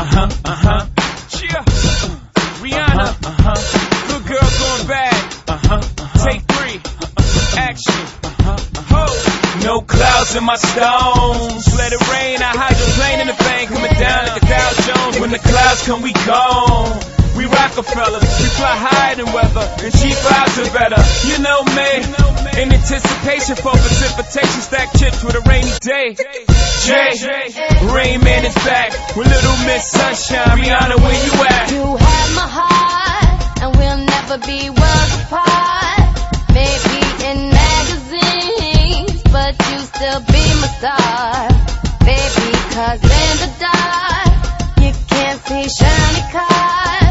Yeah. Rihanna. Good girl going bad. Take 3. Action. Ho. No clouds in my stones. Let it rain. I hydroplane in the bank. Coming down like the Dow Jones. When the clouds come, we gone. We Rockefellers, we fly higher than weather, and cheap vibes are better. You know me, in anticipation for precipitation, stack chips with a rainy day. Jay, Rain Man is back with Little Miss Sunshine. Rihanna, where you at? You have my heart, and we'll never be worlds apart. Maybe in magazines, but you still be my star. Baby, 'cause in the dark, you can't see shiny cars.